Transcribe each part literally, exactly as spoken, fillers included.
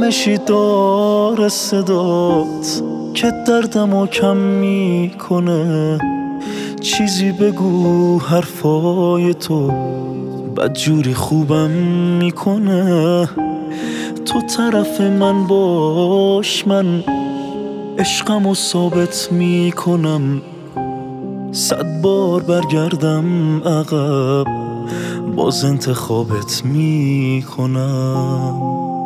آرامشی داره صدات که دردمو کم میکنه. چیزی بگو حرفای تو بدجوری خوبم میکنه. تو طرف من باش، من عشقمو ثابت میکنم. صد بار برگردم عقب باز انتخابت میکنم.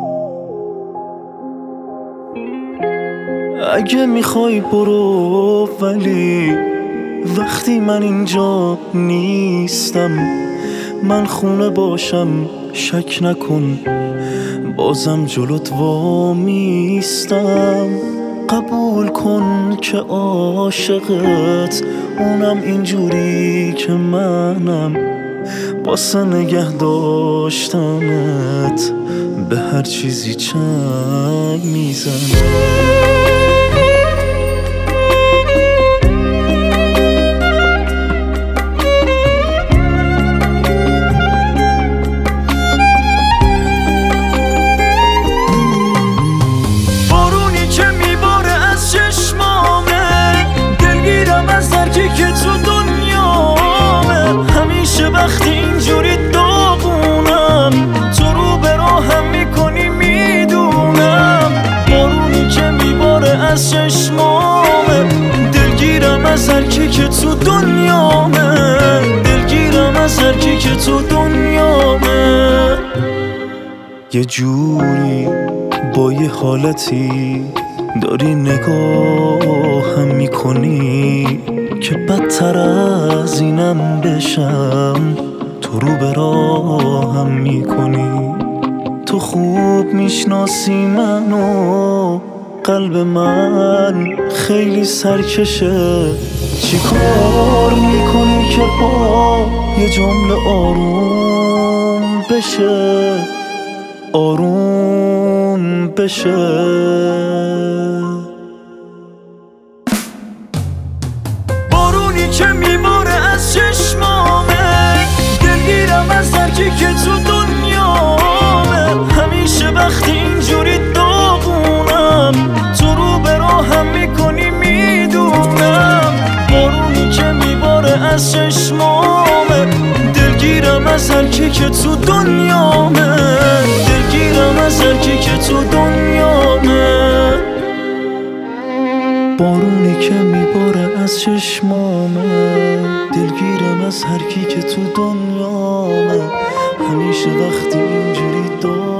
اگه میخوای برو، ولی وقتی من اینجا نیستم، من خونه باشم شک نکن بازم جلوت وامیستم. قبول کن که عاشقت، اونم اینجوری که منم. واسه نگه داشتنت به هر چیزی چنگ میزنم. وقتی اینجوری داغونم، تو رو به راهم میکنی میدونم. بارونی که میباره از چشمامه، دلگیرم از هر کی که تو دنیامه. دلگیرم از هر کی که تو دنیامه. یه جوری با یه حالتی داری نگاهم میکنی که بدتر از اینم بشم. تو رو به راهم میکنی. تو خوب میشناسی منو، قلب من خیلی سرکشه. چی کار میکنی که با یه جمله آروم بشه، آروم بشه. که میباره از چشمامه، دلگیرم از هر کی که تو دنیامه. همیشه وقتی اینجوری داغونم، تو رو به راهم میکنی میدونم. بارونی که میباره از چشمامه، دلگیرم از هر کی که تو دنیامه. دلگیرم از هر کی که تو دنیامه. بارونی که میباره از چشمامه، دلگیرم از هر کی که تو دنیامه. همیشه وقتی اینجوری دار